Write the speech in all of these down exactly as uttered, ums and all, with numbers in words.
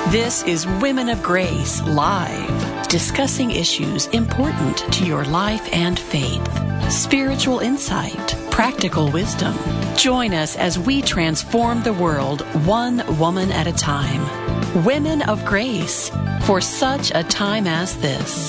This is Women of Grace Live, discussing issues important to your life and faith. Spiritual insight, practical wisdom. Join us as we transform the world one woman at a time. Women of Grace, for such a time as this.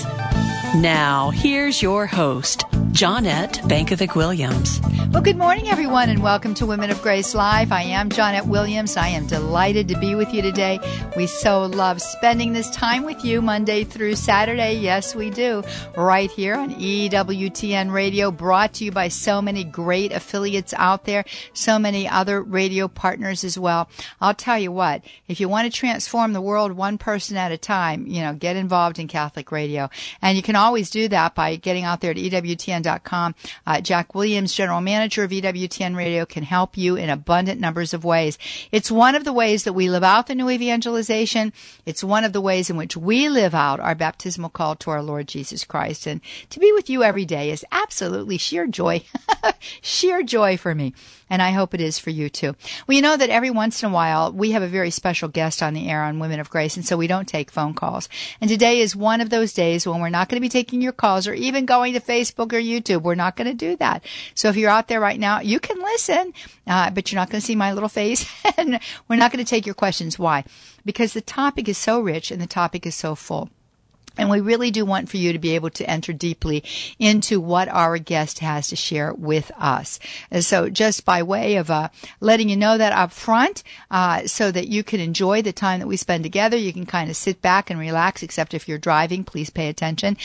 Now, here's your host, Johnnette Bankovic-Williams. Well, good morning, everyone, and welcome to Women of Grace Live. I am Johnnette Williams. I am delighted to be with you today. We so love spending this time with you Monday through Saturday. Yes, we do. Right here on E W T N Radio, brought to you by so many great affiliates out there, so many other radio partners as well. I'll tell you what, if you want to transform the world one person at a time, you know, get involved in Catholic radio. And you can always do that by getting out there to E W T N dot com. Uh, Jack Williams, General Manager of E W T N Radio, can help you in abundant numbers of ways. It's one of the ways that we live out the new evangelization. It's one of the ways in which we live out our baptismal call to our Lord Jesus Christ. And to be with you every day is absolutely sheer joy, sheer joy for me. And I hope it is for you too. Well, you know that every once in a while we have a very special guest on the air on Women of Grace, and so we don't take phone calls. And today is one of those days when we're not going to be taking your calls or even going to Facebook or YouTube. We're not going to do that. So if you're out there right now, you can listen, uh, but you're not going to see my little face, and we're not going to take your questions. Why? Because the topic is so rich and the topic is so full. And we really do want for you to be able to enter deeply into what our guest has to share with us. And so just by way of uh, letting you know that up front, uh, so that you can enjoy the time that we spend together, you can kind of sit back and relax, except if you're driving, please pay attention.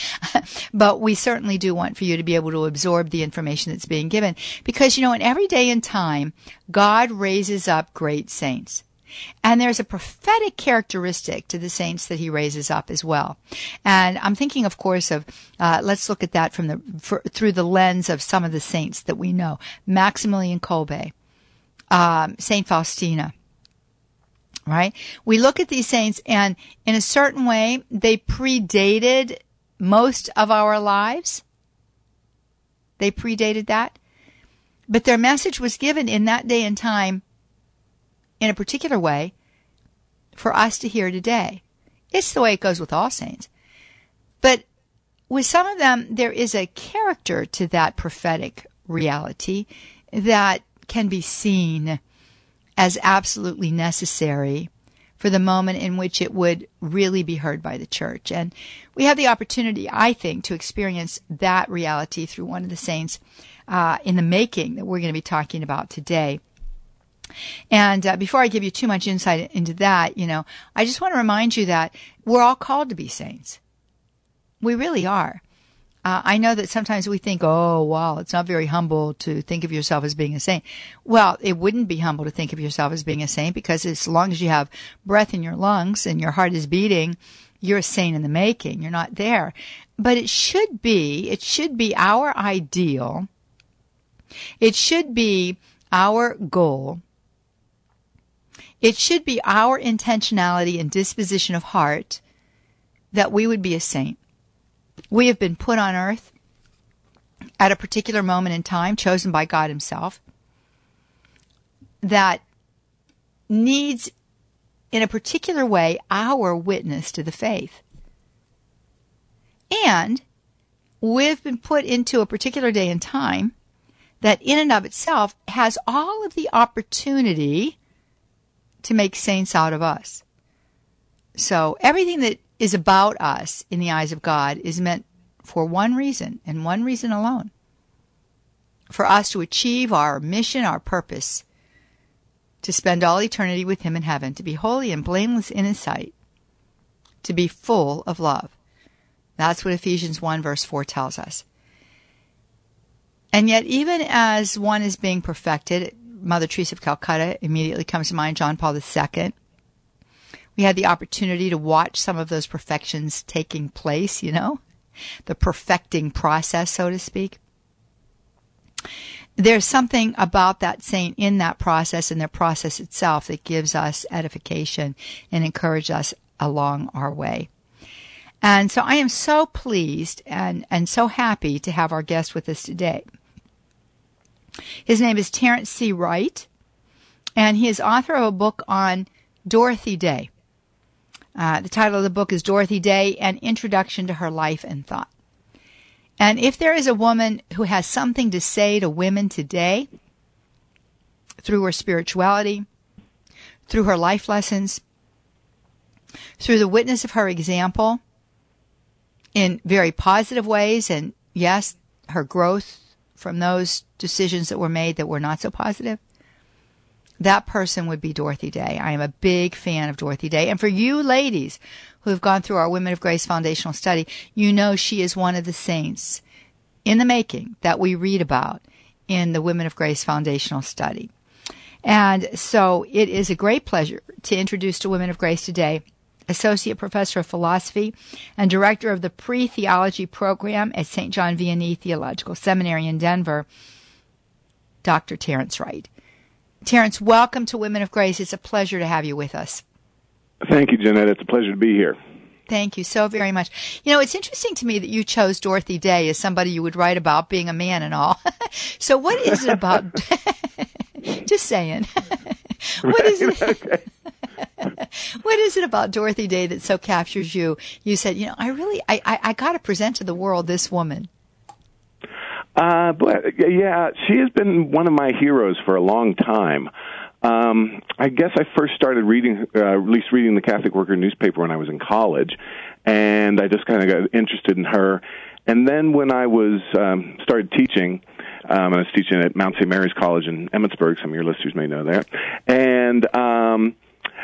But we certainly do want for you to be able to absorb the information that's being given. Because, you know, in every day and time, God raises up great saints. And there's a prophetic characteristic to the saints that he raises up as well. And I'm thinking, of course, of, uh, let's look at that from the, for, through the lens of some of the saints that we know. Maximilian Kolbe, um, Saint Faustina, right? We look at these saints, and in a certain way, they predated most of our lives. They predated that. But their message was given in that day and time in a particular way for us to hear today. It's the way it goes with all saints. But with some of them, there is a character to that prophetic reality that can be seen as absolutely necessary for the moment in which it would really be heard by the church. And we have the opportunity, I think, to experience that reality through one of the saints uh, in the making that we're going to be talking about today. And uh, before I give you too much insight into that, you know, I just want to remind you that we're all called to be saints. We really are. Uh, I know that sometimes we think, oh, wow, it's not very humble to think of yourself as being a saint. Well, it wouldn't be humble to think of yourself as being a saint, because as long as you have breath in your lungs and your heart is beating, you're a saint in the making. You're not there. But it should be, it should be our ideal. It should be our goal. It should be our intentionality and disposition of heart that we would be a saint. We have been put on earth at a particular moment in time, chosen by God himself, that needs, in a particular way, our witness to the faith. And we've been put into a particular day and time that in and of itself has all of the opportunity to make saints out of us. So everything that is about us in the eyes of God is meant for one reason, and one reason alone. For us to achieve our mission, our purpose, to spend all eternity with him in heaven, to be holy and blameless in his sight, to be full of love. That's what Ephesians one verse four tells us. And yet, even as one is being perfected, Mother Teresa of Calcutta immediately comes to mind, John Paul the Second. We had the opportunity to watch some of those perfections taking place, you know, the perfecting process, so to speak. There's something about that saint in that process and their process itself that gives us edification and encourages us along our way. And so I am so pleased and, and so happy to have our guest with us today. His name is Terence C. Wright, and he is author of a book on Dorothy Day. Uh, the title of the book is Dorothy Day, An Introduction to Her Life and Thought. And if there is a woman who has something to say to women today, through her spirituality, through her life lessons, through the witness of her example, in very positive ways, and yes, her growth from those decisions that were made that were not so positive, that person would be Dorothy Day. I am a big fan of Dorothy Day. And for you ladies who have gone through our Women of Grace foundational study, you know she is one of the saints in the making that we read about in the Women of Grace foundational study. And so it is a great pleasure to introduce to Women of Grace today Associate Professor of Philosophy and Director of the Pre-Theology Program at Saint John Vianney Theological Seminary in Denver, Doctor Terrence Wright. Terrence, welcome to Women of Grace. It's a pleasure to have you with us. Thank you, Jeanette. It's a pleasure to be here. Thank you so very much. You know, it's interesting to me that you chose Dorothy Day as somebody you would write about, being a man and all. So what is it about... Just saying. What right, is it? Okay. What is it about Dorothy Day that so captures you? You said, you know, I really, I, I, I got to present to the world this woman. Uh, but yeah, she has been one of my heroes for a long time. Um, I guess I first started reading, uh, at least reading the Catholic Worker newspaper when I was in college, and I just kind of got interested in her. And then when I was um, started teaching, um, I was teaching at Mount Saint Mary's College in Emmitsburg. Some of your listeners may know that, and um,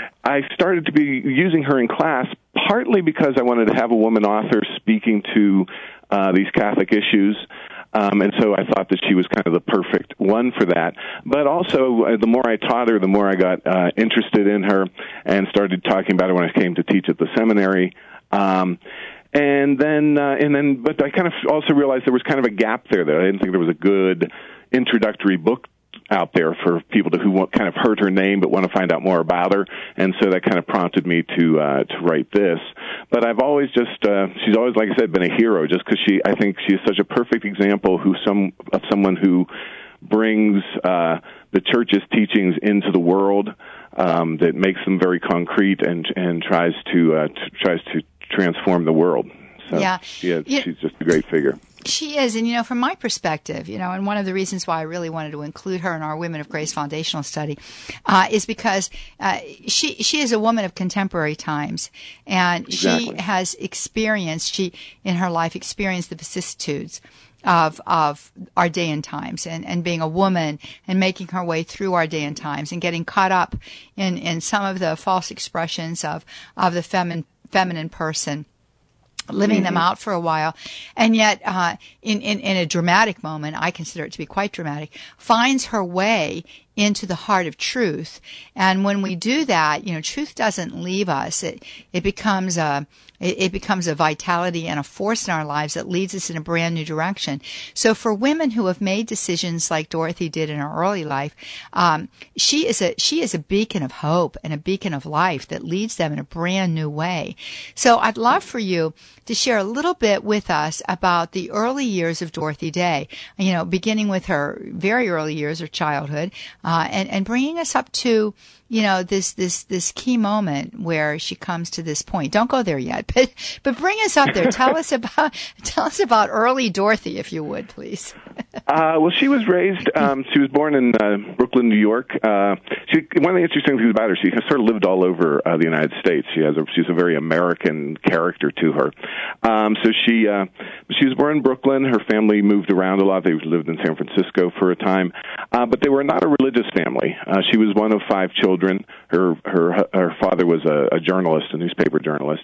I started to be using her in class partly because I wanted to have a woman author speaking to uh, these Catholic issues. Um, and so I thought that she was kind of the perfect one for that. But also, uh, the more I taught her, the more I got uh, interested in her and started talking about her when I came to teach at the seminary. Um, and then, uh, and then, but I kind of also realized there was kind of a gap there. That I didn't think there was a good introductory book out there for people to, who want, kind of heard her name but want to find out more about her, and so that kind of prompted me to uh, to write this. But I've always just uh, she's always, like I said, been a hero, just because she I think she is such a perfect example who some of someone who brings uh, the church's teachings into the world, um, that makes them very concrete and and tries to uh, t- tries to transform the world. So yeah, she is, yeah. she's just a great figure. She is, and you know, from my perspective, you know, and one of the reasons why I really wanted to include her in our Women of Grace foundational study uh, is because uh, she she is a woman of contemporary times, and exactly. she has experienced, she in her life experienced the vicissitudes of of our day and times, and, and being a woman and making her way through our day and times and getting caught up in, in some of the false expressions of, of the feminine feminine person, living mm-hmm. them out for a while, and yet uh, in, in, in a dramatic moment, I consider it to be quite dramatic, finds her way into the heart of truth. And when we do that, you know, truth doesn't leave us. It it becomes a it, it becomes a vitality and a force in our lives that leads us in a brand new direction. So for women who have made decisions like Dorothy did in her early life, um, she is a she is a beacon of hope and a beacon of life that leads them in a brand new way. So I'd love for you to share a little bit with us about the early years of Dorothy Day. You know, beginning with her very early years, her childhood. Uh, and, and bringing us up to, you know, this, this, this key moment where she comes to this point. Don't go there yet, but, but bring us up there. Tell us about, tell us about early Dorothy, if you would, please. uh, well, she was raised, um, she was born in, uh, Brooklyn, New York. Uh, she, one of the interesting things about her, she sort of lived all over, uh, the United States. She has a, she's a very American character to her. Um, so she, uh, she was born in Brooklyn. Her family moved around a lot. They lived in San Francisco for a time. Uh, but they were not a religious family. Uh, she was one of five children. Her her her father was a, a journalist, a newspaper journalist,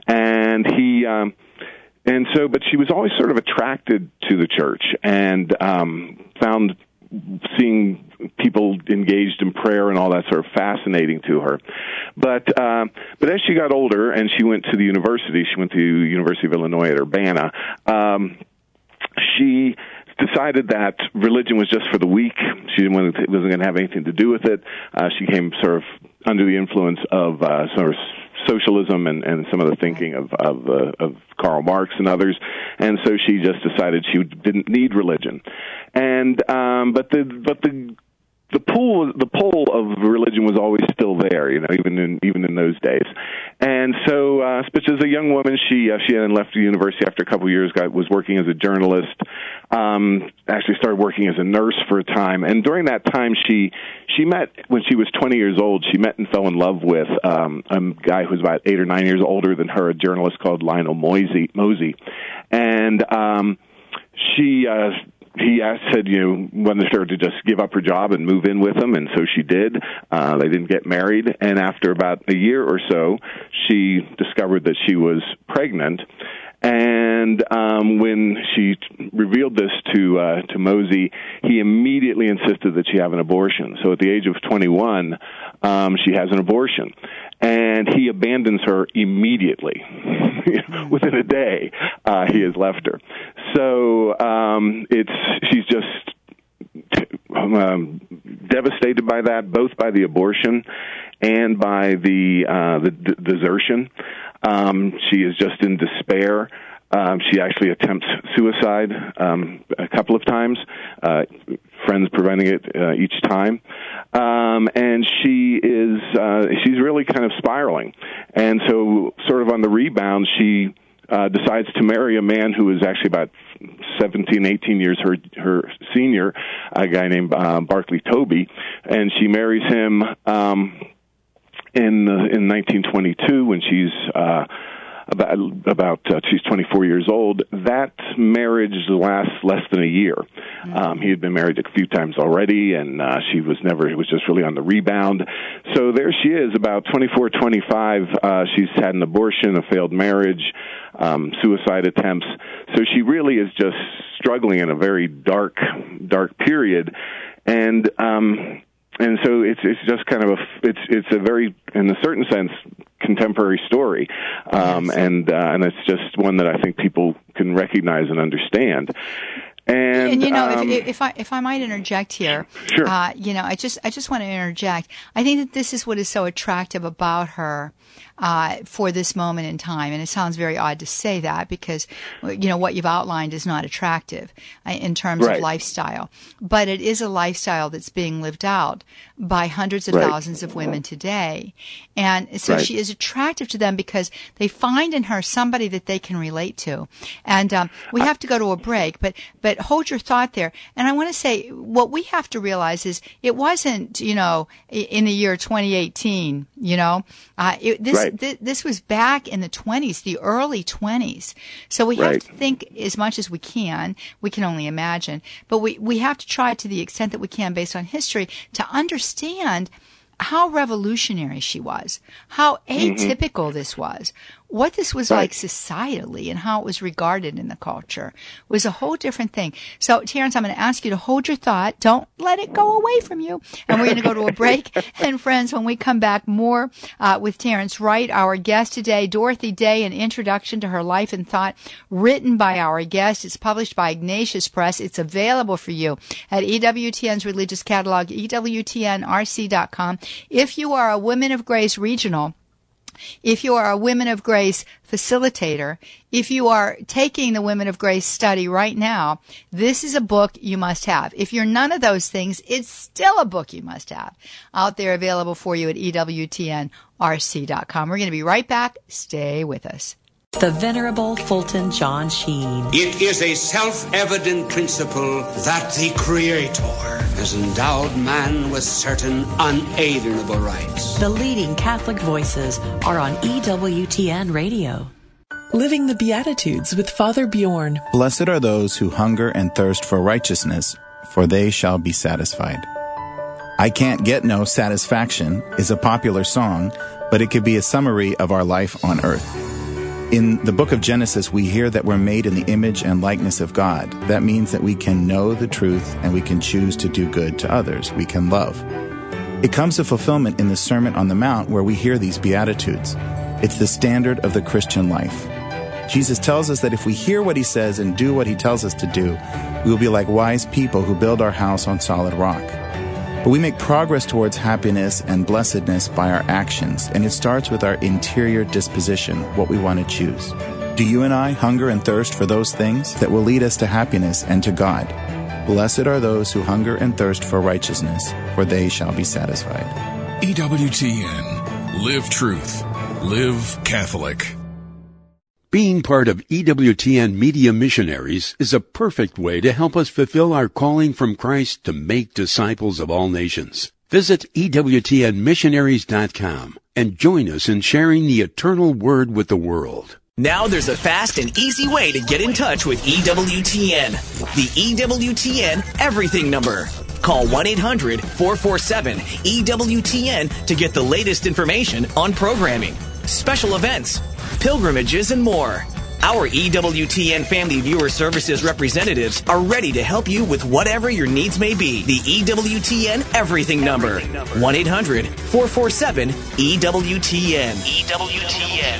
and he um, and so. But she was always sort of attracted to the church, and um, found seeing people engaged in prayer and all that sort of fascinating to her. But uh, but as she got older and she went to the university, she went to the University of Illinois at Urbana. Um, she decided that religion was just for the weak. She didn't want to, wasn't going to have anything to do with it. Uh, she came sort of under the influence of uh, sort of socialism and, and some of the thinking of of, uh, of Karl Marx and others, and so she just decided she didn't need religion. And um, but the but the the pool, the pull of religion was always still there, you know, even in even in those days. And so, uh, but as a young woman, she uh, she then left the university after a couple of years. Got was working as a journalist. Um, actually, started working as a nurse for a time. And during that time, she she met when she was twenty years old. She met and fell in love with um, a guy who was about eight or nine years older than her, a journalist called Lionel Mosey. Mosey, and um, she. Uh, He asked, said, you know, wanted her to just give up her job and move in with him, and so she did. Uh, they didn't get married, and after about a year or so, she discovered that she was pregnant. And um, when she revealed this to uh, to Mosey, he immediately insisted that she have an abortion. So at the age of twenty-one, um, she has an abortion. And he abandons her immediately. Within a day, uh, he has left her. So um, it's she's just um, devastated by that, both by the abortion and by the uh, the d- desertion. Um, she is just in despair. Um, she actually attempts suicide um, a couple of times, uh, friends preventing it uh, each time. Um, and she is, uh, she's really kind of spiraling. And so sort of on the rebound, she uh, decides to marry a man who is actually about seventeen, eighteen years her her senior, a guy named uh, Barclay Toby. And she marries him um, in, uh, in nineteen twenty-two when she's... Uh, About, about uh, she's twenty-four years old. That marriage lasts less than a year. Mm-hmm. Um, he had been married a few times already, and uh, she was never, it was just really on the rebound. So there she is, about twenty-four, twenty-five. Uh, she's had an abortion, a failed marriage, um, suicide attempts. So she really is just struggling in a very dark, dark period. And, um, and so it's, it's just kind of a, it's, it's a very, in a certain sense, contemporary story, um, yes. and uh, and it's just one that I think people can recognize and understand. And, and you know, um, if, if I if I might interject here, sure. uh, you know, I just I just want to interject. I think that this is what is so attractive about her uh, for this moment in time, and it sounds very odd to say that because you know what you've outlined is not attractive uh, in terms right. of lifestyle, but it is a lifestyle that's being lived out by hundreds of right. thousands of women today, and so right. she is attractive to them because they find in her somebody that they can relate to. And um, we have to go to a break, but but. But hold your thought there. And I want to say what we have to realize is it wasn't, you know, in the year twenty eighteen, you know, uh, it, this, right. th- this was back in the twenties, the early twenties. So we right. have to think as much as we can. We can only imagine, but we, we have to try to the extent that we can based on history to understand how revolutionary she was, how atypical mm-hmm. this was, what this was right. like societally and how it was regarded in the culture was a whole different thing. So, Terrence, I'm going to ask you to hold your thought. Don't let it go away from you. And we're going to go to a break. And friends, when we come back, more uh, with Terrence Wright, our guest today, Dorothy Day, an introduction to her life and thought, written by our guest. It's published by Ignatius Press. It's available for you at E W T N's religious catalog, E W T N R C dot com. If you are a Women of Grace regional, if you are a Women of Grace facilitator, if you are taking the Women of Grace study right now, this is a book you must have. If you're none of those things, it's still a book you must have out there available for you at E W T N R C dot com. We're going to be right back. Stay with us. The Venerable Fulton John Sheen. It is a self-evident principle that the Creator has endowed man with certain unalienable rights. The leading Catholic voices are on E W T N Radio. Living the Beatitudes with Father Bjorn. Blessed are those who hunger and thirst for righteousness, for they shall be satisfied. I Can't Get No Satisfaction is a popular song, but it could be a summary of our life on earth. In the book of Genesis, we hear that we're made in the image and likeness of God. That means that we can know the truth and we can choose to do good to others. We can love. It comes to fulfillment in the Sermon on the Mount where we hear these Beatitudes. It's the standard of the Christian life. Jesus tells us that if we hear what he says and do what he tells us to do, we will be like wise people who build our house on solid rock. But we make progress towards happiness and blessedness by our actions, and it starts with our interior disposition, what we want to choose. Do you and I hunger and thirst for those things that will lead us to happiness and to God? Blessed are those who hunger and thirst for righteousness, for they shall be satisfied. E W T N. Live truth. Live Catholic. Being part of E W T N Media Missionaries is a perfect way to help us fulfill our calling from Christ to make disciples of all nations. Visit E W T N missionaries dot com and join us in sharing the eternal word with the world. Now there's a fast and easy way to get in touch with E W T N. The E W T N Everything number. Call one eight hundred four four seven E W T N to get the latest information on programming, special events, pilgrimages, and more. Our E W T N Family Viewer Services representatives are ready to help you with whatever your needs may be. The E W T N Everything number. one eight hundred four four seven E W T N. E W T N.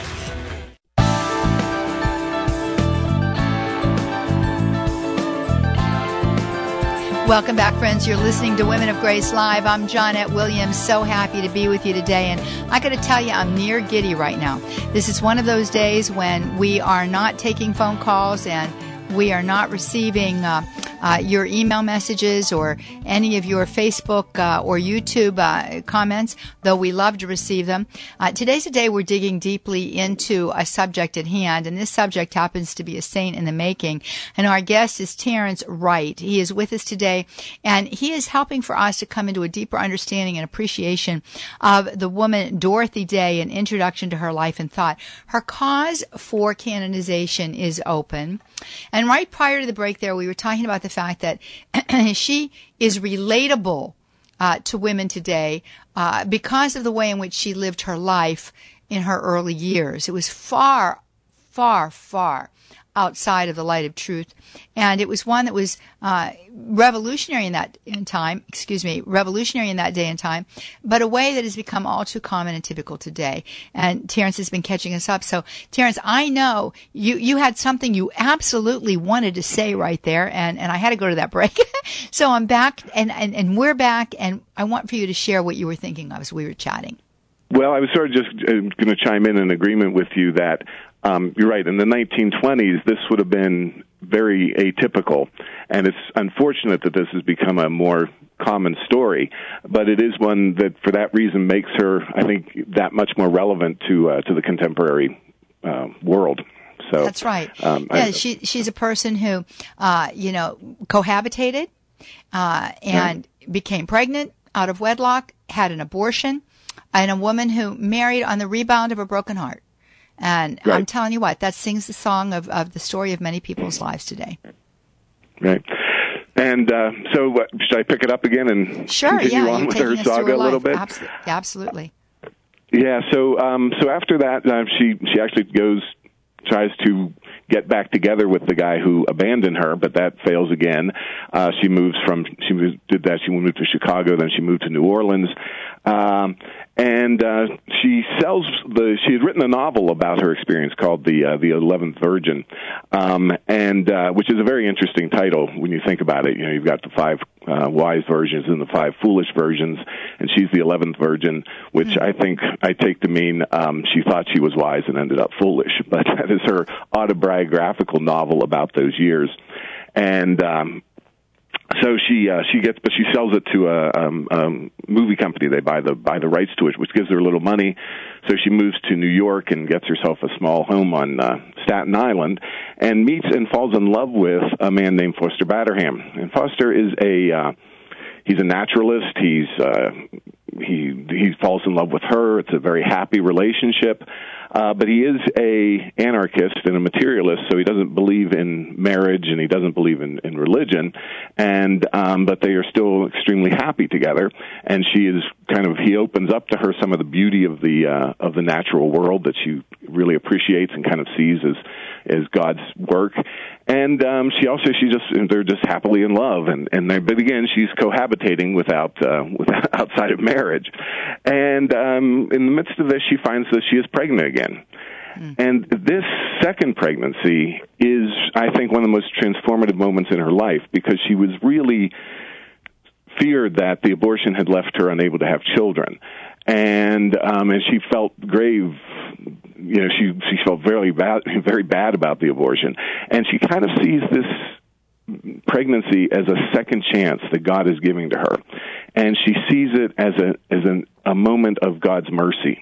Welcome back, friends. You're listening to Women of Grace Live. I'm Johnette Williams. So happy to be with you today. And I got to tell you, I'm near giddy right now. This is one of those days when we are not taking phone calls and we are not receiving uh, uh, your email messages or any of your Facebook uh, or YouTube uh, comments, though we love to receive them. Uh, today's a day we're digging deeply into a subject at hand, and this subject happens to be a saint in the making. And our guest is Terrence Wright. He is with us today, and he is helping for us to come into a deeper understanding and appreciation of the woman Dorothy Day, an introduction to her life and thought. Her cause for canonization is open. And right prior to the break there, we were talking about the fact that she is relatable uh, to women today uh, because of the way in which she lived her life in her early years. It was far, far, far outside of the light of truth. And it was one that was uh, revolutionary in that in time, excuse me, revolutionary in that day and time, but a way that has become all too common and typical today. And Terrence has been catching us up. So, Terrence, I know you, you had something you absolutely wanted to say right there, and, and I had to go to that break. So I'm back, and, and, and we're back, and I want for you to share what you were thinking of as we were chatting. Well, I was sort of just uh, going to chime in in agreement with you that Um, you're right. In the nineteen twenties, this would have been very atypical, and it's unfortunate that this has become a more common story. But it is one that, for that reason, makes her, I think, that much more relevant to uh, to the contemporary uh, world. So that's right. Um, yeah, I, she she's a person who, uh, you know, cohabitated uh, and right. became pregnant out of wedlock, had an abortion, and a woman who married on the rebound of a broken heart. And right. I'm telling you what, that sings the song of, of the story of many people's lives today. Right. And uh, so uh, should I pick it up again and sure, continue yeah, on with her saga a little bit? Absolutely. Absolutely. Yeah, so um, so after that, uh, she, she actually goes, tries to get back together with the guy who abandoned her, but that fails again. Uh, she moves from, she moved, did that, she moved to Chicago, then she moved to New Orleans. Um, and uh, she sells the. She had written a novel about her experience called the uh, the Eleventh Virgin, um, and uh, which is a very interesting title when you think about it. You know, you've got the five uh, wise virgins and the five foolish virgins, and she's the eleventh virgin, which mm-hmm. I think I take to mean um, she thought she was wise and ended up foolish. But that is her autobiographical novel about those years, and. Um, So she uh, she gets, but she sells it to a um, um, movie company. They buy the buy the rights to it, which gives her a little money. So she moves to New York and gets herself a small home on uh, Staten Island, and meets and falls in love with a man named Foster Batterham. And Foster is a uh, he's a naturalist. He's uh, he he falls in love with her. It's a very happy relationship. Uh, but he is a anarchist and a materialist, so he doesn't believe in marriage and he doesn't believe in, in religion. And um, but they are still extremely happy together. And she is kind of he opens up to her some of the beauty of the uh, of the natural world that she really appreciates and kind of sees as as God's work. And um, she also she just they're just happily in love, and and they, but again she's cohabitating without uh, without outside of marriage. And um, in the midst of this, she finds that she is pregnant again. Mm. And this second pregnancy is, I think, one of the most transformative moments in her life, because she was really feared that the abortion had left her unable to have children, and um, and she felt grave. You know, she she felt very bad, very bad about the abortion, and she kind of sees this pregnancy as a second chance that God is giving to her, and she sees it as a as an, a moment of God's mercy.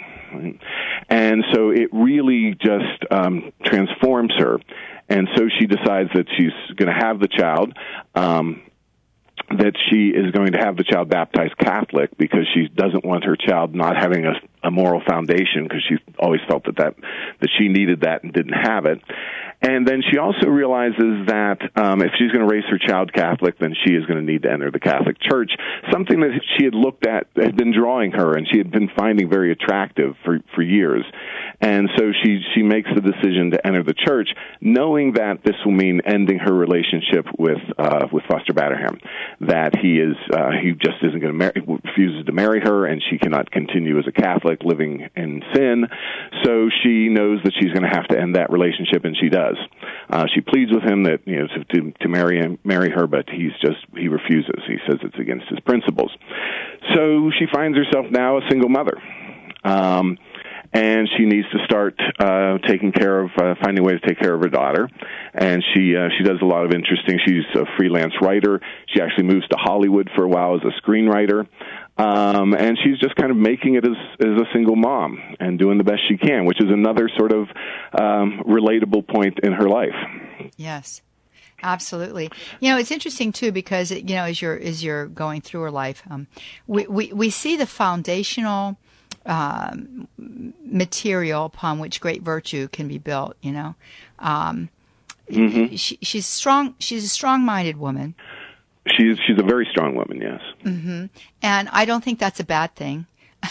And so it really just um, transforms her. And so she decides that she's going to have the child, um, that she is going to have the child baptized Catholic because she doesn't want her child not having a, a moral foundation, because she always felt that, that that she needed that and didn't have it. And then she also realizes that um, if she's going to raise her child Catholic, then she is going to need to enter the Catholic Church, something that she had looked at, had been drawing her, and she had been finding very attractive for, for years. And so she, she makes the decision to enter the church, knowing that this will mean ending her relationship with uh, with Foster Batterham, that he is uh, he just isn't going to marry, refuses to marry her, and she cannot continue as a Catholic living in sin. So she knows that she's going to have to end that relationship, and she does. Uh, she pleads with him that you know to, to marry him, marry her, but he's just he refuses. He says it's against his principles. So she finds herself now a single mother. Um, And she needs to start uh, taking care of, uh, finding a way to take care of her daughter. And she uh, she does a lot of interesting. She's a freelance writer. She actually moves to Hollywood for a while as a screenwriter. Um, and she's just kind of making it as, as a single mom and doing the best she can, which is another sort of um, relatable point in her life. Yes. Absolutely. You know, it's interesting too, because, you know, as you're, as you're going through her life, um, we, we, we see the foundational Um, material upon which great virtue can be built. You know, um, mm-hmm. she, she's strong. She's a strong-minded woman. She's she's a very strong woman. Yes. Mm-hmm. And I don't think that's a bad thing.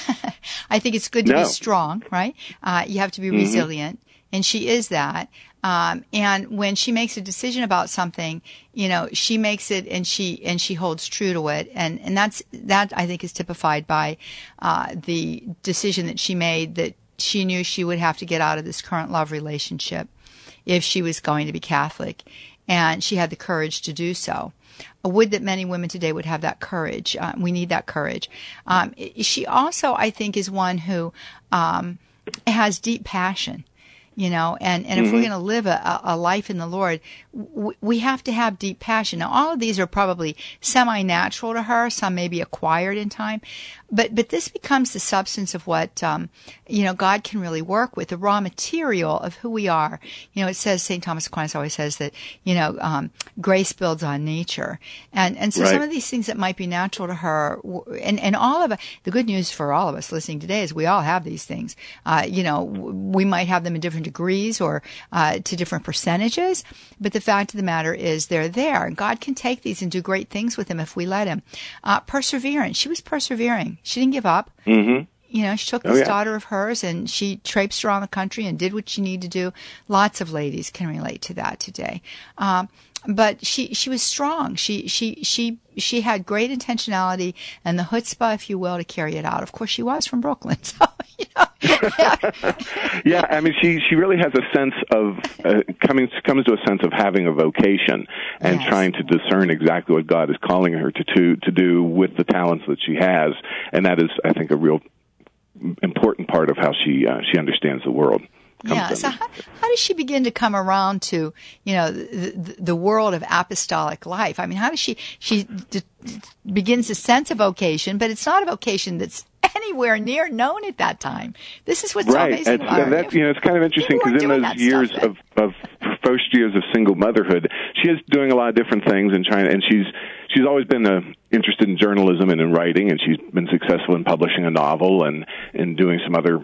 I think it's good to no. be strong, right? Uh, you have to be mm-hmm. resilient, and she is that. Um, and when she makes a decision about something, you know, she makes it and she, and she holds true to it. And, and that's, that I think is typified by, uh, the decision that she made, that she knew she would have to get out of this current love relationship if she was going to be Catholic. And she had the courage to do so. I would that many women today would have that courage. Uh, we need that courage. Um, she also, I think, is one who, um, has deep passion. You know, and, and if mm-hmm. we're going to live a, a life in the Lord, w- we have to have deep passion. Now, all of these are probably semi-natural to her. Some may be acquired in time. But but this becomes the substance of what, um, you know, God can really work with, the raw material of who we are. You know, it says, Saint Thomas Aquinas always says that, you know, um, grace builds on nature. And and so right. some of these things that might be natural to her, and, and all of it, the good news for all of us listening today is we all have these things. Uh, you know, we might have them in different degrees or uh, to different percentages, but the fact of the matter is they're there. And God can take these and do great things with them if we let him. Uh, perseverance. She was persevering. She didn't give up. Mm-hmm. You know, she took this oh, yeah. daughter of hers and she traipsed around the country and did what she needed to do. Lots of ladies can relate to that today. Um, but she, she was strong. She, she, she, she had great intentionality and the chutzpah, if you will, to carry it out. Of course, she was from Brooklyn. So, you know. Yeah, yeah I mean, she, she really has a sense of, uh, coming, comes to a sense of having a vocation and yes. trying to discern exactly what God is calling her to, to, to do with the talents that she has. And that is, I think, a real important part of how she, uh, she understands the world. Yeah. So how, how does she begin to come around to, you know, the, the world of apostolic life? I mean, how does she, she d- d- begins to sense a vocation, but it's not a vocation that's anywhere near known at that time. This is what's right. so amazing It's, about her. That, you know, it's kind of interesting because in those years of, of first years of single motherhood, she is doing a lot of different things and trying, and she's, she's always been uh, interested in journalism and in writing, and she's been successful in publishing a novel and, and doing some other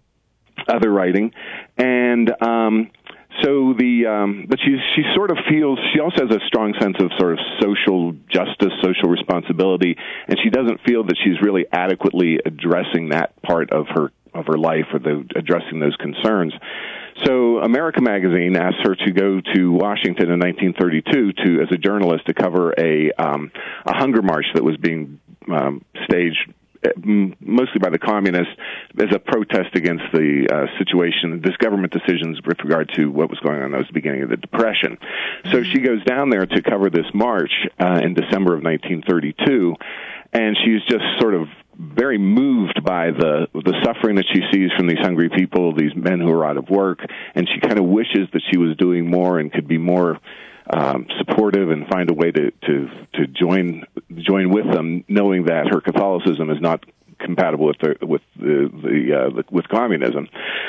other writing, and um, so the um, but she she sort of feels she also has a strong sense of sort of social justice, social responsibility, and she doesn't feel that she's really adequately addressing that part of her of her life or the addressing those concerns. So America Magazine asked her to go to Washington in nineteen thirty-two to as a journalist to cover a um, a hunger march that was being um, staged mostly by the communists as a protest against the uh, situation, this government decisions with regard to what was going on at the beginning of the Depression. So she goes down there to cover this march uh, in December of nineteen thirty-two, and she's just sort of very moved by the the suffering that she sees from these hungry people, these men who are out of work, and she kind of wishes that she was doing more and could be more um, supportive and find a way to to to join join with them, knowing that her Catholicism is not compatible with the with the, the, uh, the with communism.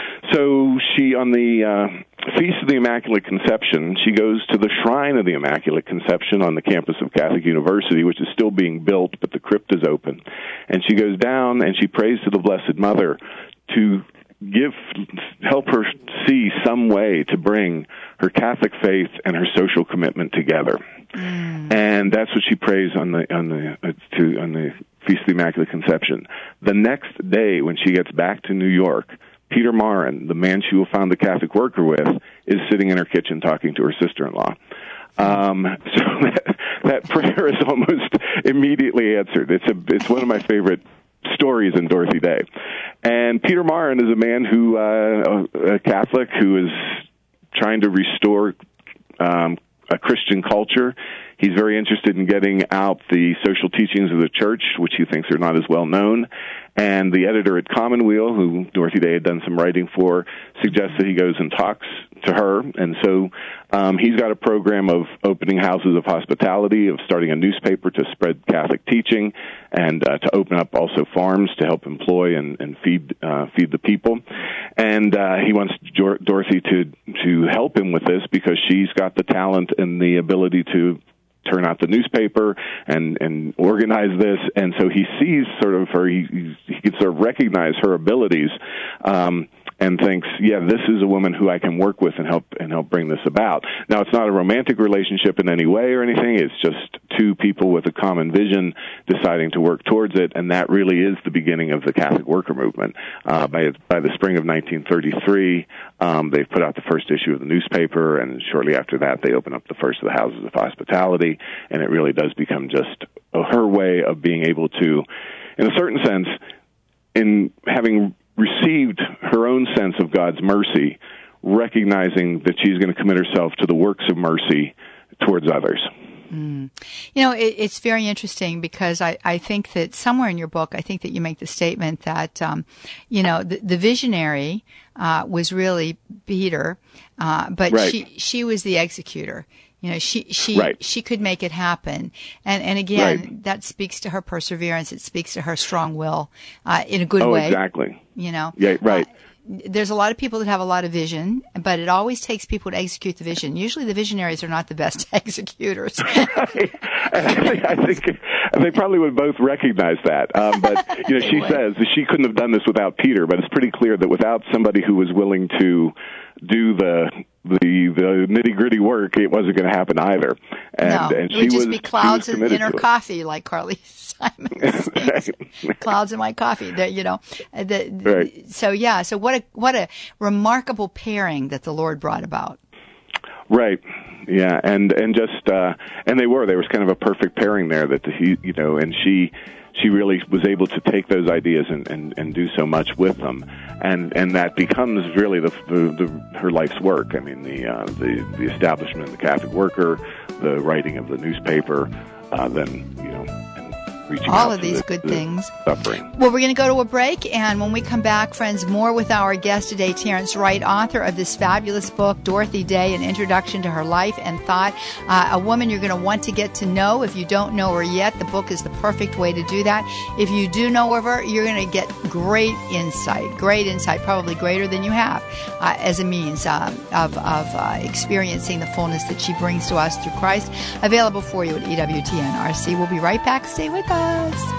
So she, on the uh, Feast of the Immaculate Conception, she goes to the Shrine of the Immaculate Conception on the campus of Catholic University, which is still being built, but the crypt is open. And she goes down and she prays to the Blessed Mother to give, help her see some way to bring her Catholic faith and her social commitment together. Mm. And that's what she prays on the on the uh, to on the Feast of the Immaculate Conception. The next day, when she gets back to New York, Peter Maurin, the man she will found the Catholic Worker with, is sitting in her kitchen talking to her sister-in-law. Um, so that, that prayer is almost immediately answered. It's a it's one of my favorite stories in Dorothy Day. And Peter Maurin is a man who, uh, a Catholic who is trying to restore um, a Christian culture. He's very interested in getting out the social teachings of the church, which he thinks are not as well known. And the editor at Commonweal, who Dorothy Day had done some writing for, suggests that he goes and talks to her. And so um, he's got a program of opening houses of hospitality, of starting a newspaper to spread Catholic teaching, and uh, to open up also farms to help employ and, and feed uh, feed the people. And uh, he wants Dor- Dorothy to to help him with this because she's got the talent and the ability to turn out the newspaper and, and organize this. And so he sees sort of her, he, he can sort of recognize her abilities, um, and thinks, yeah, this is a woman who I can work with and help and help bring this about. Now, it's not a romantic relationship in any way or anything. It's just two people with a common vision deciding to work towards it, and that really is the beginning of the Catholic Worker Movement. Uh, by by the spring of nineteen thirty-three, um, they've put out the first issue of the newspaper, and shortly after that, they open up the first of the houses of hospitality, and it really does become just her way of being able to, in a certain sense, in having received her own sense of God's mercy, recognizing that she's going to commit herself to the works of mercy towards others. Mm. You know, it, it's very interesting because I, I think that somewhere in your book, I think that you make the statement that, um, you know, the, the visionary uh, was really Peter, uh, but right. she she was the executor. You know, she she right. she could make it happen, and and again, right. that speaks to her perseverance. It speaks to her strong will, uh, in a good oh, way. exactly. You know, yeah, right. Uh, there's a lot of people that have a lot of vision, but it always takes people to execute the vision. Usually, the visionaries are not the best executors. I think, I think they probably would both recognize that. Um, but you know, she says that she couldn't have done this without Peter. But it's pretty clear that without somebody who was willing to do the the, the nitty gritty work, it wasn't going to happen either. And, no, and it she would just was, be clouds in, in her coffee, like Carly Simon sings. Clouds in my coffee. That, you know, the, right. So yeah, so what a what a remarkable pairing that the Lord brought about. Right. Yeah, and and just uh, and they were. There was kind of a perfect pairing there. That he, you know, and she. She really was able to take those ideas and, and, and do so much with them, and and that becomes really the, the, the her life's work. I mean, the uh, the the establishment of the Catholic Worker, the writing of the newspaper, uh, then you know, and reaching all out of to these the, good the things. Suffering. Well, we're going to go to a break, and when we come back, friends, more with our guest today, Terrence Wright, author of this fabulous book, Dorothy Day: An Introduction to Her Life and Thought. Uh, a woman you're going to want to get to know. If you don't know her yet, the book is the perfect way to do that. If you do know of her, you're going to get great insight, great insight, probably greater than you have, uh, as a means uh, of, of uh, experiencing the fullness that she brings to us through Christ. Available for you at E W T N R C. We'll be right back. Stay with us.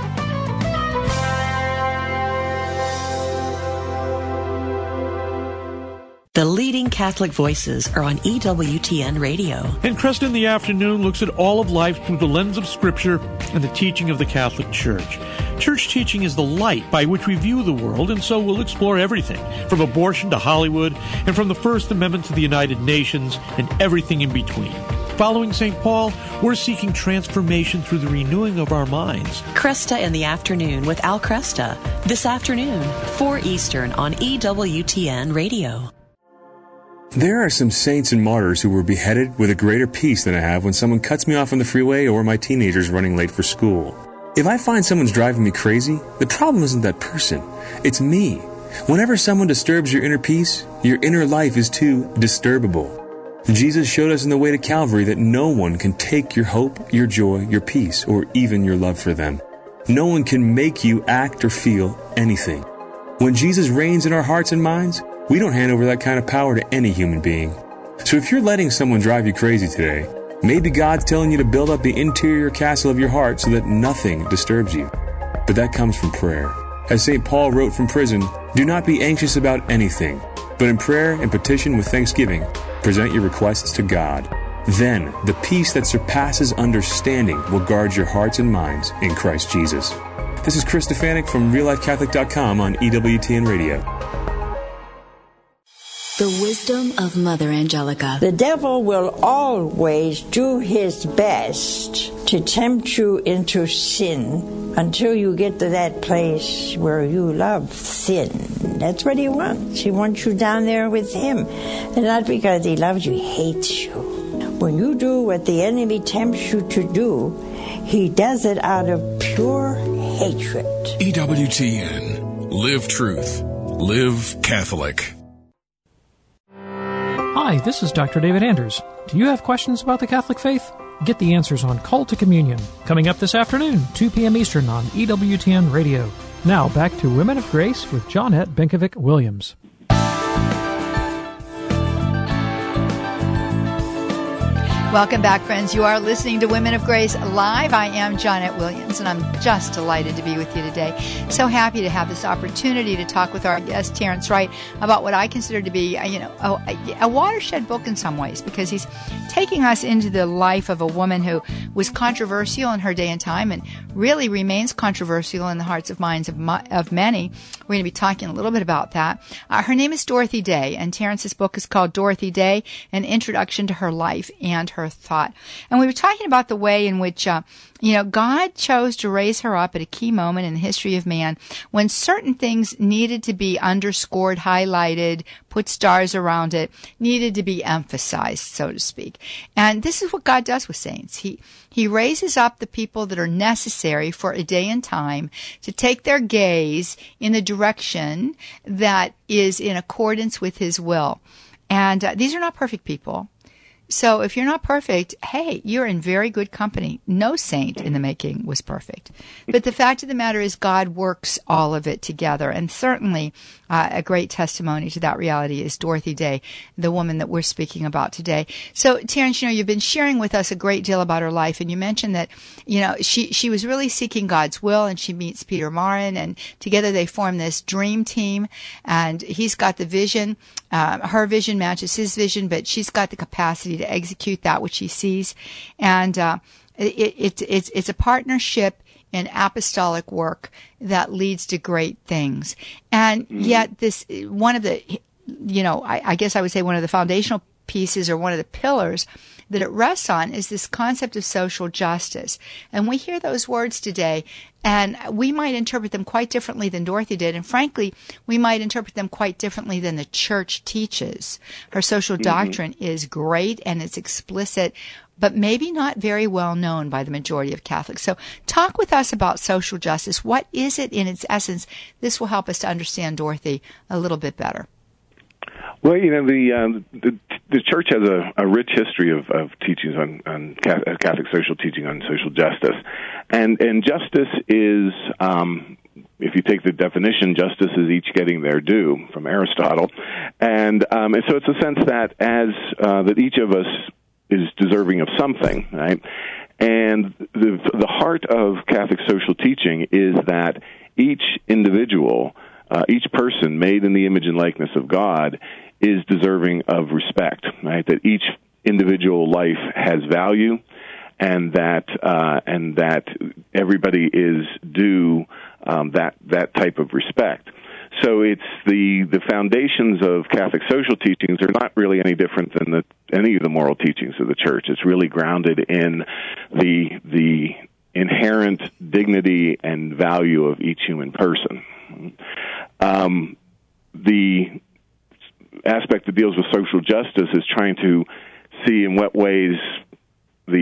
The leading Catholic voices are on E W T N Radio. And Crest in the Afternoon looks at all of life through the lens of Scripture and the teaching of the Catholic Church. Church teaching is the light by which we view the world, and so we'll explore everything, from abortion to Hollywood, and from the First Amendment to the United Nations, and everything in between. Following Saint Paul, we're seeking transformation through the renewing of our minds. Cresta in the Afternoon with Al Cresta, this afternoon, four Eastern on E W T N Radio. There are some saints and martyrs who were beheaded with a greater peace than I have when someone cuts me off on the freeway or my teenager's running late for school. If I find someone's driving me crazy, the problem isn't that person. It's me. Whenever someone disturbs your inner peace, your inner life is too disturbable. Jesus showed us in the way to Calvary that no one can take your hope, your joy, your peace, or even your love for them. No one can make you act or feel anything. When Jesus reigns in our hearts and minds, we don't hand over that kind of power to any human being. So if you're letting someone drive you crazy today, maybe God's telling you to build up the interior castle of your heart so that nothing disturbs you. But that comes from prayer. As Saint Paul wrote from prison, do not be anxious about anything, but in prayer and petition with thanksgiving, present your requests to God. Then the peace that surpasses understanding will guard your hearts and minds in Christ Jesus. This is Chris Stefanik from real life catholic dot com on E W T N Radio. The wisdom of Mother Angelica. The devil will always do his best to tempt you into sin until you get to that place where you love sin. That's what he wants. He wants you down there with him. And not because he loves you, he hates you. When you do what the enemy tempts you to do, he does it out of pure hatred. E W T N. Live truth. Live Catholic. Hi, this is Doctor David Anders. Do you have questions about the Catholic faith? Get the answers on Call to Communion, coming up this afternoon, two p.m. Eastern on E W T N Radio. Now back to Women of Grace with Johnette Benkovic-Williams. Welcome back, friends. You are listening to Women of Grace Live. I am Johnette Williams, and I'm just delighted to be with you today. So happy to have this opportunity to talk with our guest, Terrence Wright, about what I consider to be, you know, a, a watershed book in some ways, because he's taking us into the life of a woman who was controversial in her day and time and really remains controversial in the hearts and minds of, of many. We're going to be talking a little bit about that. Uh, her name is Dorothy Day, and Terrence's book is called Dorothy Day, An Introduction to Her Life and Her Thought. And we were talking about the way in which, uh, you know, God chose to raise her up at a key moment in the history of man when certain things needed to be underscored, highlighted, put stars around it, needed to be emphasized, so to speak. And this is what God does with saints. He He raises up the people that are necessary for a day and time to take their gaze in the direction that is in accordance with His will. And uh, these are not perfect people. So if you're not perfect, hey, you're in very good company. No saint in the making was perfect. But the fact of the matter is God works all of it together. And certainly uh, a great testimony to that reality is Dorothy Day, the woman that we're speaking about today. So, Terrence, you know, you've been sharing with us a great deal about her life. And you mentioned that, you know, she, she was really seeking God's will, and she meets Peter Maurin, and together they form this dream team. And he's got the vision. Uh, her vision matches his vision, but she's got the capacity to execute that which he sees. And uh, it, it, it's, it's a partnership in apostolic work that leads to great things. And yet this, one of the, you know, I, I guess I would say one of the foundational pieces or one of the pillars that it rests on is this concept of social justice. And we hear those words today, and we might interpret them quite differently than Dorothy did. And frankly, we might interpret them quite differently than the church teaches. Her social mm-hmm. doctrine is great and it's explicit, but maybe not very well known by the majority of Catholics. So talk with us about social justice. What is it in its essence? This will help us to understand Dorothy a little bit better. Well, you know, the um, the, the church has a, a rich history of, of teachings on, on Catholic social teaching on social justice. And and justice is, um, if you take the definition, justice is each getting their due, from Aristotle. And, um, and so it's a sense that as uh, that each of us is deserving of something, right? And the the heart of Catholic social teaching is that each individual, uh, each person made in the image and likeness of God, is deserving of respect, right? That each individual life has value, and that uh, and that everybody is due um, that that type of respect. So it's the the foundations of Catholic social teachings are not really any different than the any of the moral teachings of the Church. It's really grounded in the the inherent dignity and value of each human person. Um, the aspect that deals with social justice is trying to see in what ways the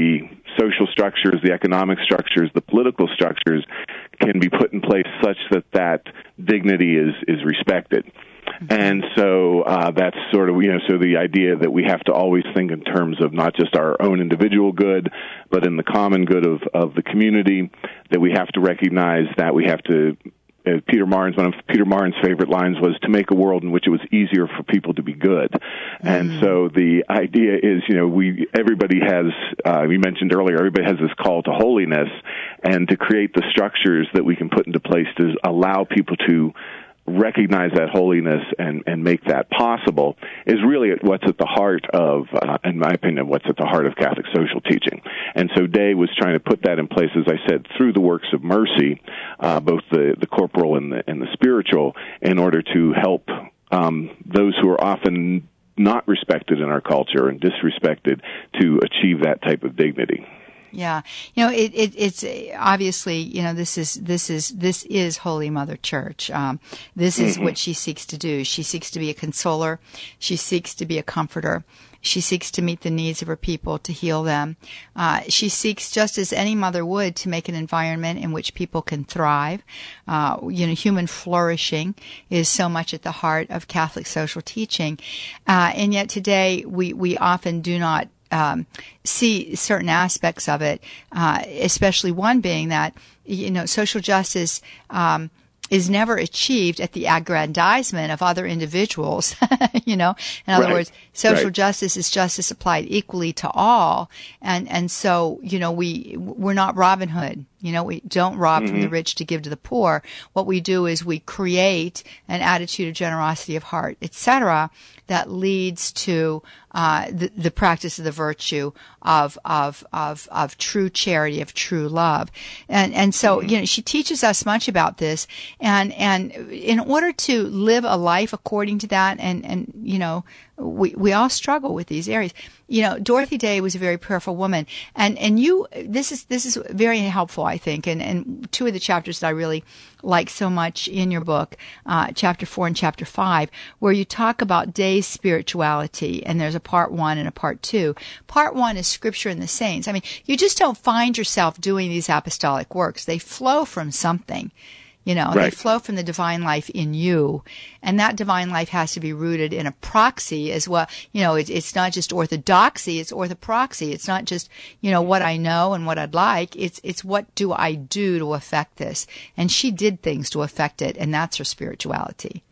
social structures, the economic structures, the political structures can be put in place such that that dignity is, is respected. And so uh, that's sort of, you know, so the idea that we have to always think in terms of not just our own individual good, but in the common good of, of the community, that we have to recognize that we have to, uh, Peter Martin's, one of Peter Martin's favorite lines was to make a world in which it was easier for people to be good. Mm-hmm. And so the idea is, you know, we, everybody has, uh, we mentioned earlier, everybody has this call to holiness, and to create the structures that we can put into place to allow people to recognize that holiness and, and make that possible is really what's at the heart of, uh, in my opinion, what's at the heart of Catholic social teaching. And so Day was trying to put that in place, as I said, through the works of mercy, uh, both the, the corporal and the, and the spiritual, in order to help um, those who are often not respected in our culture and disrespected to achieve that type of dignity. Yeah, you know, it, it, it's obviously, you know, this is this is this is Holy Mother Church. Um, this is mm-hmm. what she seeks to do. She seeks to be a consoler. She seeks to be a comforter. She seeks to meet the needs of her people, to heal them. Uh, she seeks, just as any mother would, to make an environment in which people can thrive. Uh, you know, human flourishing is so much at the heart of Catholic social teaching, uh, and yet today we we often do not Um, see certain aspects of it, uh, especially one being that, you know, social justice um, is never achieved at the aggrandizement of other individuals. You know, in other Right. words, social Right. justice is justice applied equally to all, and and so you know we we're not Robin Hood. You know, we don't rob from the Mhm. rich to give to the poor. What we do is we create an attitude of generosity of heart, et cetera, that leads to uh, the, the practice of the virtue of of of of true charity, of true love, and and so you know she teaches us much about this, and and in order to live a life according to that, and and you know we we all struggle with these areas. You know, Dorothy Day was a very prayerful woman, and and you this is this is very helpful, I think, and and two of the chapters that I really like so much in your book, uh, chapter four and chapter five, where you talk about Day's spirituality, and there's a part one and a part two. Part one is Scripture and the saints. I mean, you just don't find yourself doing these apostolic works; they flow from something. You know, Right. they flow from the divine life in you, and that divine life has to be rooted in a proxy as well. You know, it, it's not just orthodoxy, it's orthoproxy. It's not just, you know, what I know and what I'd like. It's, it's what do I do to affect this? And she did things to affect it, and that's her spirituality.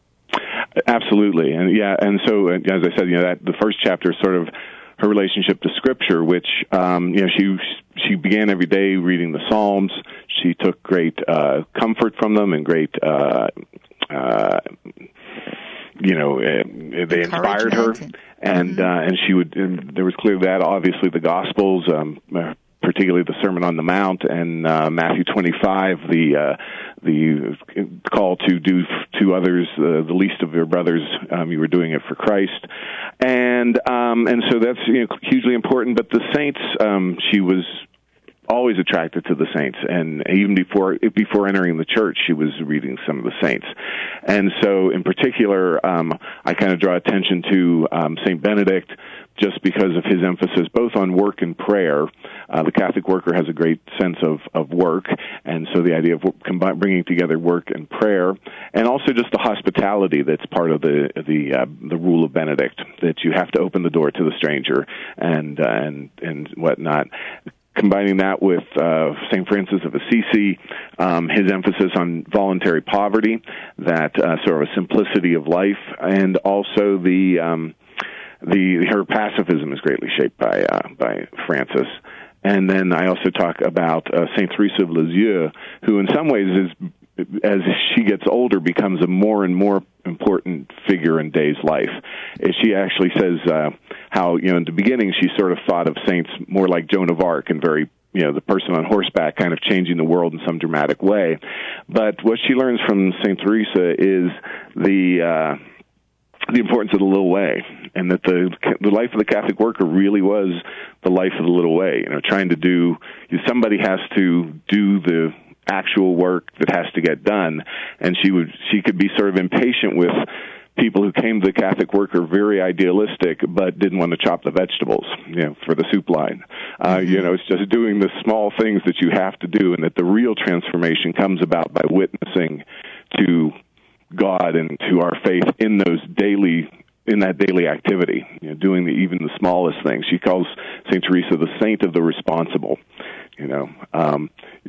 Absolutely, and yeah, and so uh, as I said, you know, that the first chapter is sort of her relationship to Scripture, which um, you know she she began every day reading the Psalms. She took great uh, comfort from them and great, uh, uh, you know, uh, they inspired her, and mm-hmm. uh, and she would. And there was clearly that. Obviously, the Gospels. Um, particularly the Sermon on the Mount, and uh, Matthew twenty-five, the uh, the call to do to others uh, the least of your brothers, um, you were doing it for Christ, and um, and so that's you know, hugely important. But the saints, um, she was always attracted to the saints, and even before before entering the church, she was reading some of the saints. And so, in particular, um, I kind of draw attention to um, Saint Benedict, just because of his emphasis both on work and prayer. Uh, the Catholic worker has a great sense of, of work, and so the idea of combi- bringing together work and prayer, and also just the hospitality that's part of the the uh, the rule of Benedict, that you have to open the door to the stranger and uh, and and whatnot. Combining that with uh, Saint Francis of Assisi, um, his emphasis on voluntary poverty, that uh, sort of a simplicity of life, and also the um, the her pacifism is greatly shaped by uh, by Francis. And then I also talk about uh, Saint Teresa of Lisieux, who in some ways is, as she gets older, becomes a more and more important figure in Day's life. She actually says uh, how, you know, in the beginning she sort of thought of saints more like Joan of Arc and very, you know, the person on horseback kind of changing the world in some dramatic way. But what she learns from Saint Teresa is the uh, the importance of the little way, and that the the life of the Catholic worker really was the life of the little way. You know, trying to do, somebody has to do the actual work that has to get done, and she would she could be sort of impatient with people who came to the Catholic work are very idealistic, but didn't want to chop the vegetables, you know, for the soup line. Uh, mm-hmm. You know, it's just doing the small things that you have to do, and that the real transformation comes about by witnessing to God and to our faith in those daily, in that daily activity, you know, doing the, even the smallest things. She calls Saint Teresa the saint of the responsible. You know, um,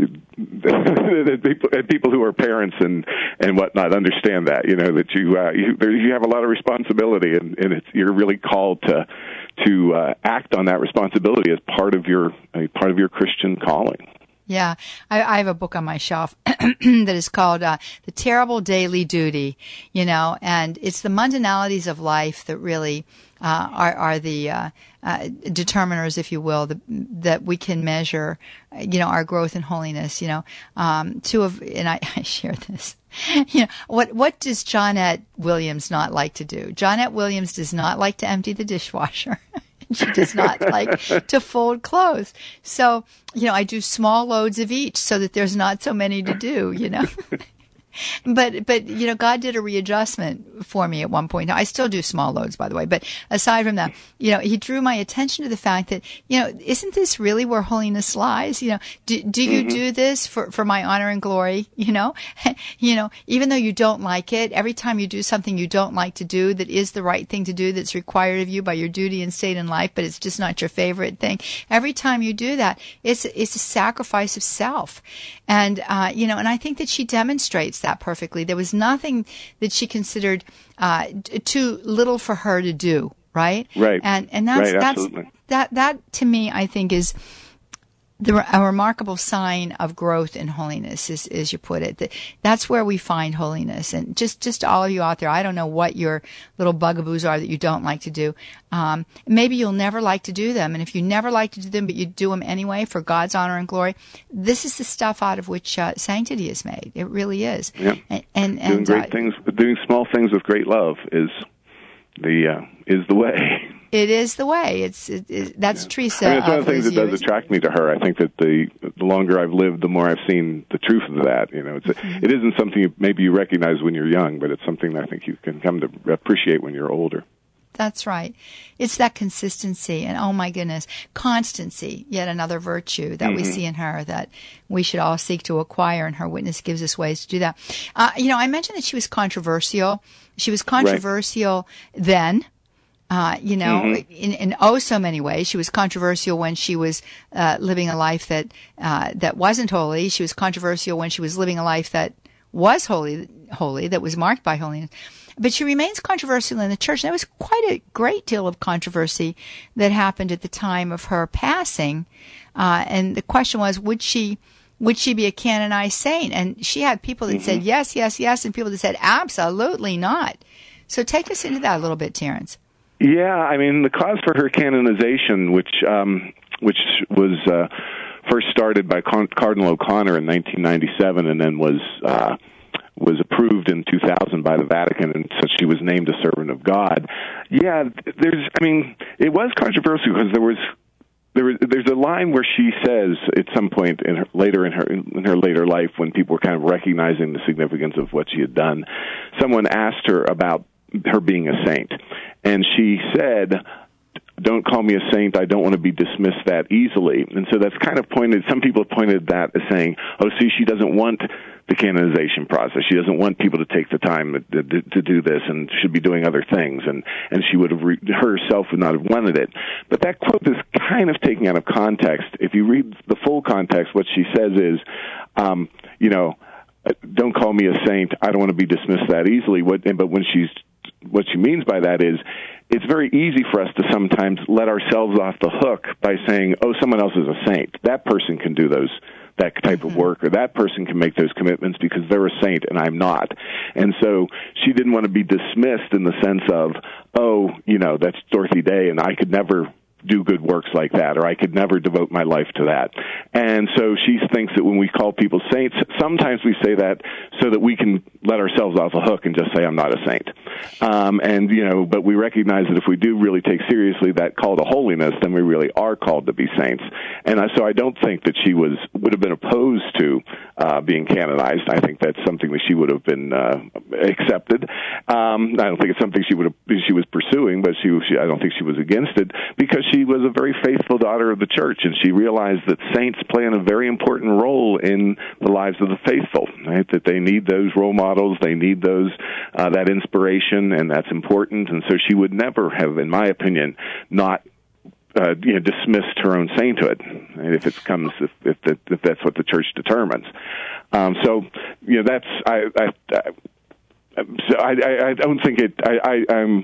people, people who are parents and, and whatnot understand that. You know that you uh, you, there, you have a lot of responsibility, and, and it's, you're really called to to uh, act on that responsibility as part of your uh, part of your Christian calling. Yeah, I, I have a book on my shelf that is called uh, The Terrible Daily Duty, you know, and it's the mundanalities of life that really uh, are, are the uh, uh, determiners, if you will, the, that we can measure, you know, our growth in holiness, you know. Um, two of, and I, I share this, you know, what, what does Johnette Williams not like to do? Johnette Williams does not like to empty the dishwasher. She does not like to fold clothes. So, you know, I do small loads of each so that there's not so many to do, you know. But, but, you know, God did a readjustment for me at one point. Now, I still do small loads, by the way, but aside from that, you know, he drew my attention to the fact that, you know, isn't this really where holiness lies? You know, do, do you mm-hmm. do this for, for my honor and glory? You know, you know, even though you don't like it, every time you do something you don't like to do that is the right thing to do, that's required of you by your duty and state in life, but it's just not your favorite thing. Every time you do that, it's, it's a sacrifice of self. And, uh, you know, and I think that she demonstrates that perfectly. There was nothing that she considered uh, too little for her to do, right? Right. And and that's right, that's absolutely. that that to me, I think, is the, a remarkable sign of growth in holiness, is, as you put it. That, that's where we find holiness. And just, just all of you out there, I don't know what your little bugaboos are that you don't like to do. Um, maybe you'll never like to do them. And if you never like to do them, but you do them anyway for God's honor and glory, this is the stuff out of which uh, sanctity is made. It really is. Yeah. And, and, doing and great uh, things, doing small things with great love is the uh, is the way. It is the way. It's it, it, that's yeah. Teresa. I mean, it's one of the things that years. does attract me to her. I think that the the longer I've lived, the more I've seen the truth of that. You know, it's mm-hmm. a, it isn't something you, maybe you recognize when you're young, but it's something that I think you can come to appreciate when you're older. That's right. It's that consistency and, oh my goodness, constancy, yet another virtue that mm-hmm. we see in her that we should all seek to acquire, and her witness gives us ways to do that. Uh, you know, I mentioned that she was controversial. She was controversial right. then. Uh, you know, mm-hmm. in, in oh so many ways. She was controversial when she was uh, living a life that uh, that wasn't holy. She was controversial when she was living a life that was holy, holy, that was marked by holiness. But she remains controversial in the church. And there was quite a great deal of controversy that happened at the time of her passing. Uh, and the question was, would she would she be a canonized saint? And she had people that mm-hmm. said yes, yes, yes, and people that said absolutely not. So take us into that a little bit, Terence. Yeah, I mean, the cause for her canonization, which um, which was uh, first started by Con- Cardinal O'Connor in nineteen ninety-seven, and then was uh, was approved in two thousand by the Vatican, and so she was named a servant of God. Yeah, there's, I mean, it was controversial because there was there was there's a line where she says at some point in her, later in her in her later life, when people were kind of recognizing the significance of what she had done, someone asked her about her being a saint, and she said, "Don't call me a saint. I don't want to be dismissed that easily." And so that's kind of pointed, some people have pointed that as saying, oh, see, she doesn't want the canonization process. She doesn't want people to take the time to, to, to do this, and should be doing other things, and, and she would have, re- herself would not have wanted it. But that quote is kind of taken out of context. If you read the full context, what she says is, um, you know, don't call me a saint. I don't want to be dismissed that easily. What, but when she's what she means by that is, it's very easy for us to sometimes let ourselves off the hook by saying, oh, someone else is a saint. That person can do those, that type mm-hmm. of work, or that person can make those commitments because they're a saint and I'm not. And so she didn't want to be dismissed in the sense of, oh, you know, that's Dorothy Day and I could never do good works like that, or I could never devote my life to that. And so she thinks that when we call people saints, sometimes we say that so that we can let ourselves off the hook and just say, I'm not a saint. Um, and, you know, but we recognize that if we do really take seriously that call to holiness, then we really are called to be saints. And I, so I don't think that she was would have been opposed to uh, being canonized. I think that's something that she would have been uh, accepted. Um, I don't think it's something she would have, she was pursuing, but she, she I don't think she was against it, because she was a very faithful daughter of the church, and she realized that saints play a very important role in the lives of the faithful, right? That they need those role models, they need those uh, that inspiration, and that's important. And so she would never have, in my opinion, not uh, you know, dismissed her own sainthood, right? if it comes if if, that, if that's what the church determines. Um, so you know that's I I, I, so I, I don't think it I, I I'm.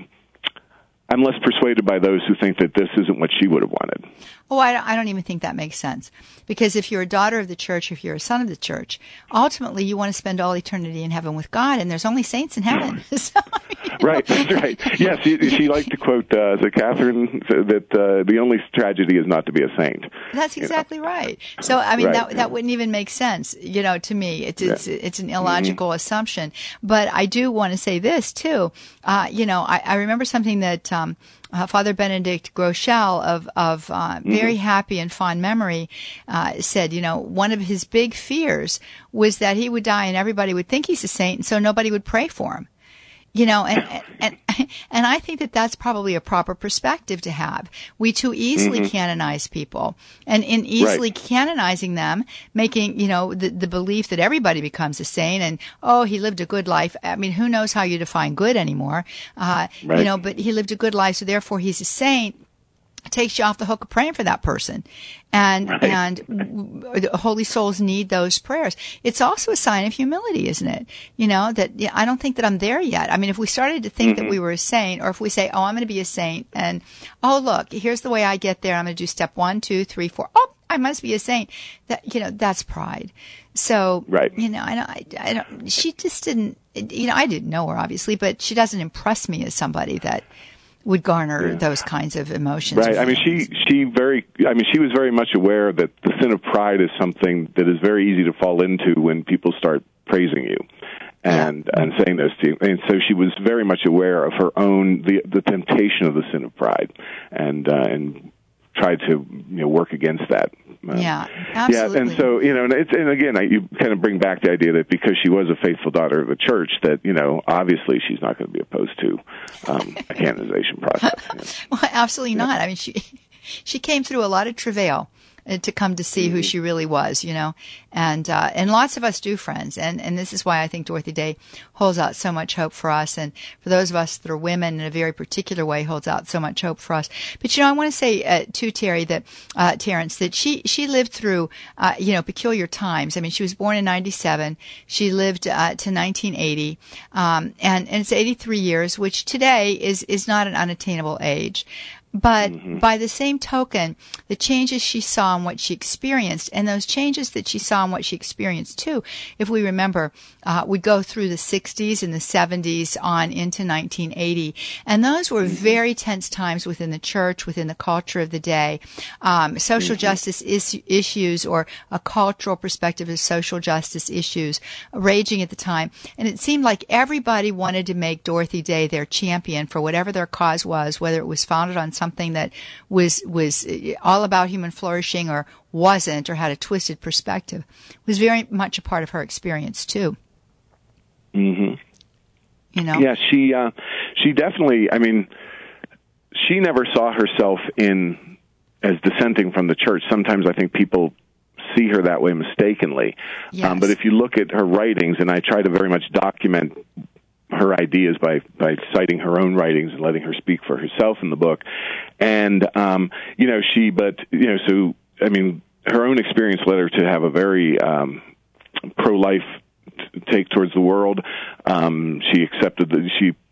I'm less persuaded by those who think that this isn't what she would have wanted. Oh, I don't, I don't even think that makes sense. Because if you're a daughter of the church, if you're a son of the church, ultimately you want to spend all eternity in heaven with God, and there's only saints in heaven. so, you know. Right, that's right. Yes, she, she liked to quote uh, the Catherine that uh, the only tragedy is not to be a saint. That's exactly you know? right. So, I mean, right. that that wouldn't even make sense, you know, to me. It's it's, yeah. it's an illogical mm-hmm. assumption. But I do want to say this, too. Uh, you know, I, I remember something that um, uh, Father Benedict Groeschel of, of uh, very mm-hmm. happy and fond memory uh, said, you know, one of his big fears was that he would die and everybody would think he's a saint, and so nobody would pray for him. You know, and, and, and I think that that's probably a proper perspective to have. We too easily mm-hmm. canonize people, and in easily right. canonizing them, making, you know, the, the belief that everybody becomes a saint and, oh, he lived a good life. I mean, who knows how you define good anymore? Uh, right. You know, but he lived a good life, so therefore he's a saint. Takes you off the hook of praying for that person. And, right. and the holy souls need those prayers. It's also a sign of humility, isn't it? You know, that yeah, I don't think that I'm there yet. I mean, if we started to think mm-hmm. that we were a saint, or if we say, oh, I'm going to be a saint, and, oh, look, here's the way I get there. I'm going to do step one, two, three, four. Oh, I must be a saint. That, you know, that's pride. So, right. you know, I don't, I, I don't, she just didn't, you know, I didn't know her, obviously, but she doesn't impress me as somebody that would garner yeah. those kinds of emotions. Right. I mean, she, she very, I mean, she was very much aware that the sin of pride is something that is very easy to fall into when people start praising you and, yeah. and saying those to you. And so she was very much aware of her own, the, the temptation of the sin of pride, and, uh, and tried to, you know, work against that. Uh, yeah, absolutely. Yeah, and so, you know, and, it's, and again, I, you kind of bring back the idea that because she was a faithful daughter of the church, that, you know, obviously she's not going to be opposed to um, a canonization process. You know. Well, absolutely yeah. not. I mean, she she came through a lot of travail to come to see mm-hmm. who she really was, you know, and uh, and lots of us do, friends, and and this is why I think Dorothy Day holds out so much hope for us, and for those of us that are women in a very particular way, holds out so much hope for us. But you know, I want to say uh, to Terry that uh, Terrence that she she lived through uh, you know peculiar times. I mean, she was born in ninety-seven. She lived uh, to nineteen eighty, um, and and it's eighty-three years, which today is is not an unattainable age. But mm-hmm. by the same token, the changes she saw and what she experienced, and those changes that she saw and what she experienced too, if we remember, uh, would go through the sixties and the seventies on into nineteen eighty. And those were mm-hmm. very tense times within the church, within the culture of the day. Um, social mm-hmm. justice is- issues or a cultural perspective of social justice issues raging at the time. And it seemed like everybody wanted to make Dorothy Day their champion for whatever their cause was, whether it was founded on something that was was all about human flourishing or wasn't, or had a twisted perspective, was very much a part of her experience too. Mm-hmm. You know? Yeah, she uh, she definitely. I mean, she never saw herself in as dissenting from the church. Sometimes I think people see her that way mistakenly. Yes. Um, but if you look at her writings, and I try to very much document her ideas by, by citing her own writings and letting her speak for herself in the book. And, um, you know, she, but, you know, so, I mean, her own experience led her to have a very, um, pro-life t- take towards the world. Um, she accepted that she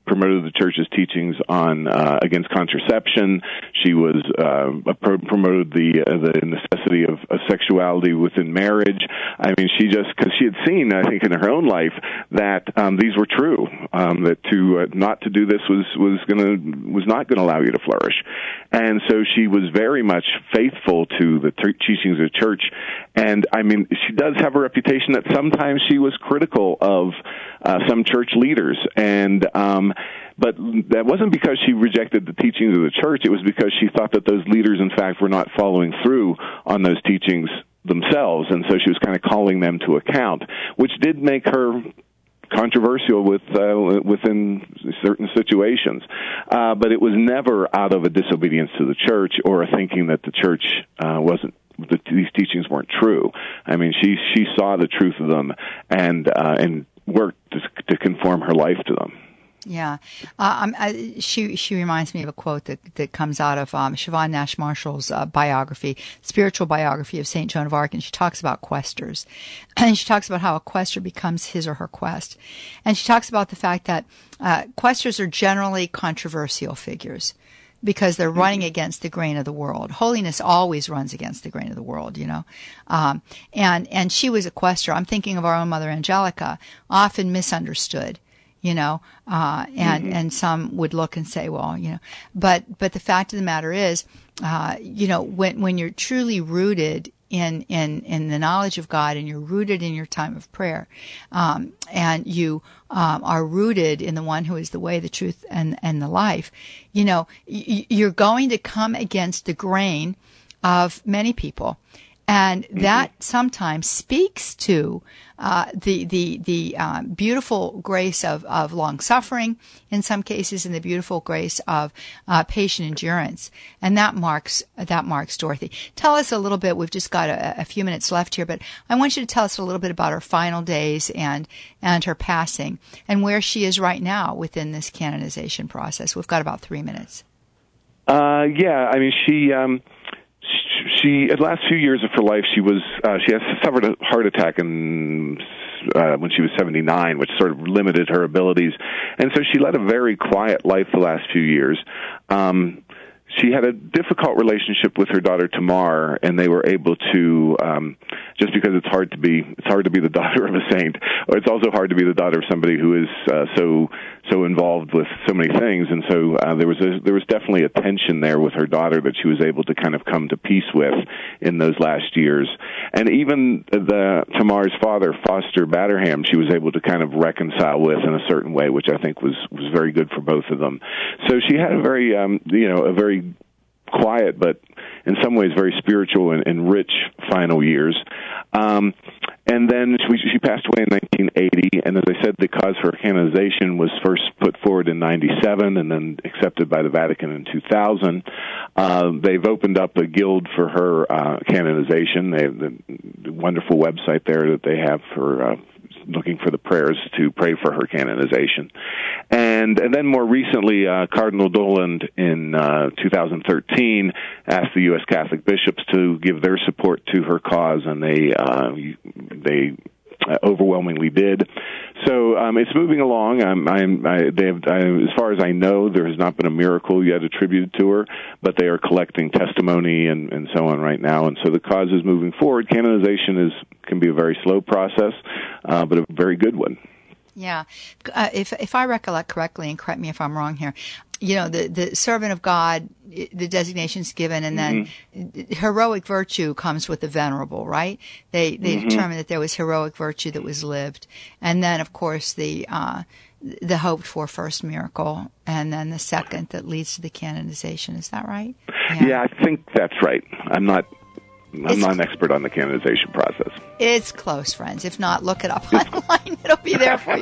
promoted the church's teachings on uh, against contraception. She was uh, promoted the uh, the necessity of, of sexuality within marriage. I mean, she just because she had seen, I think, in her own life that um, these were true. Um, that to uh, not to do this was was going to was not going to allow you to flourish, and so she was very much faithful to the t- teachings of the church. And I mean, she does have a reputation that sometimes she was critical of uh, some church leaders, and um, but that wasn't because she rejected the teachings of the church. It was because she thought that those leaders, in fact, were not following through on those teachings themselves, and so she was kind of calling them to account, which did make her controversial with uh, within certain situations, uh, but it was never out of a disobedience to the church or a thinking that the church uh, wasn't. The, these teachings weren't true. I mean, she she saw the truth of them and uh, and worked to, to conform her life to them. Yeah, uh, um, I, she she reminds me of a quote that, that comes out of um, Siobhan Nash Marshall's uh, biography, spiritual biography of Saint Joan of Arc, and she talks about questers, and she talks about how a quester becomes his or her quest, and she talks about the fact that uh, questers are generally controversial figures, because they're running against the grain of the world. Holiness always runs against the grain of the world, you know. Um, and and she was a quester. I'm thinking of our own Mother Angelica, often misunderstood, you know. Uh, and mm-hmm. and some would look and say, well, you know. But but the fact of the matter is, uh, you know, when when you're truly rooted in in in the knowledge of God, and you're rooted in your time of prayer, um, and you um, are rooted in the one who is the way, the truth, and and the life, you know, y- you're going to come against the grain of many people, and that mm-hmm. sometimes speaks to uh, the the the uh, beautiful grace of of long suffering in some cases, and the beautiful grace of uh, patient endurance, and that marks that marks Dorothy. Tell us a little bit. We've just got a, a few minutes left here, but I want you to tell us a little bit about her final days and and her passing, and where she is right now within this canonization process. We've got about three minutes. Uh, yeah, I mean, she. Um She, the last few years of her life, she was uh, she has suffered a heart attack in, uh, when she was seventy-nine, which sort of limited her abilities, and so she led a very quiet life the last few years. Um, she had a difficult relationship with her daughter Tamar, and they were able to, um, just because it's hard to be, it's hard to be the daughter of a saint, or it's also hard to be the daughter of somebody who is uh, so so involved with so many things, and so uh, there was a, there was definitely a tension there with her daughter that she was able to kind of come to peace with in those last years, and even the Tamar's father, Foster Batterham, she was able to kind of reconcile with in a certain way, which I think was was very good for both of them. So she had a very, um, you know, a very quiet, but in some ways very spiritual and, and rich final years. Um, and then she, she passed away in nineteen eighty, and as I said, the cause for her canonization was first put forward in ninety-seven and then accepted by the Vatican in two thousand. Uh, they've opened up a guild for her uh, canonization. They have the wonderful website there that they have for uh, looking for the prayers to pray for her canonization. And and then more recently, uh, Cardinal Doland in uh, two thousand thirteen asked the U S Catholic bishops to give their support to her cause, and they uh, they overwhelmingly did. So um, it's moving along. I'm, I'm, I, they have, I, as far as I know, there has not been a miracle yet attributed to her, but they are collecting testimony and, and so on right now. And so the cause is moving forward. Canonization is can be a very slow process, uh, but a very good one. Yeah. Uh, if if I recollect correctly, and correct me if I'm wrong here, you know, the, the servant of God, the designation's given, and then mm-hmm. heroic virtue comes with the venerable, right? They they mm-hmm. determined that there was heroic virtue that was lived. And then, of course, the uh, the hoped for first miracle, and then the second that leads to the canonization. Is that right? Yeah, yeah I think that's right. I'm not... I'm it's, not an expert on the canonization process. It's close, friends. If not, look it up online. It'll be there for you.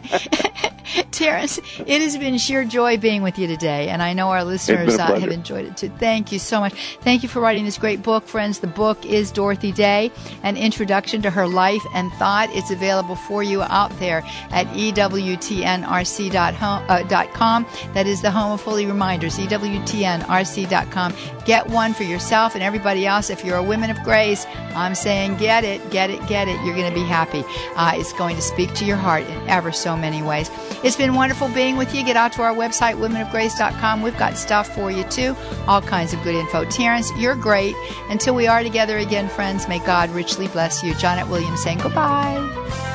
Terrence, it has been sheer joy being with you today, and I know our listeners uh, have enjoyed it too. Thank you so much. Thank you for writing this great book, friends. The book is Dorothy Day, An Introduction to Her Life and Thought. It's available for you out there at E W T N R C dot com. That is the home of Holy Reminders, E W T N R C dot com. Get one for yourself and everybody else. If you're a Women of Grace, I'm saying get it, get it, get it. You're going to be happy. Uh, it's going to speak to your heart in ever so many ways. It's been wonderful being with you. Get out to our website, women of grace dot com. We've got stuff for you, too. All kinds of good info. Terrence, you're great. Until we are together again, friends, may God richly bless you. Janet Williams saying goodbye.